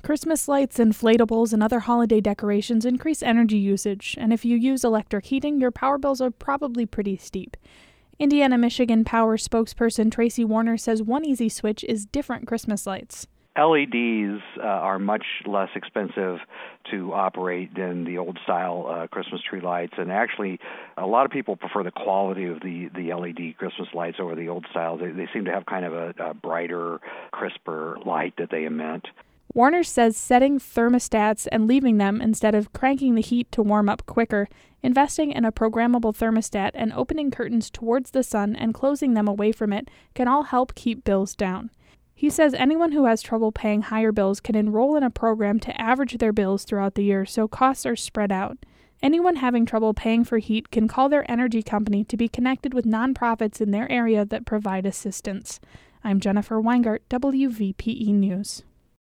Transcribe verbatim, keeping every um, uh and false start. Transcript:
Christmas lights, inflatables, and other holiday decorations increase energy usage, and if you use electric heating, your power bills are probably pretty steep. Indiana Michigan Power spokesperson Tracy Warner says one easy switch is different Christmas lights. L E Ds uh, are much less expensive to operate than the old-style uh, Christmas tree lights, and actually a lot of people prefer the quality of the, the L E D Christmas lights over the old style. They, they seem to have kind of a, a brighter, crisper light that they emit. Warner says setting thermostats and leaving them instead of cranking the heat to warm up quicker, investing in a programmable thermostat, and opening curtains towards the sun and closing them away from it can all help keep bills down. He says anyone who has trouble paying higher bills can enroll in a program to average their bills throughout the year so costs are spread out. Anyone having trouble paying for heat can call their energy company to be connected with nonprofits in their area that provide assistance. I'm Jennifer Weingart, W V P E News.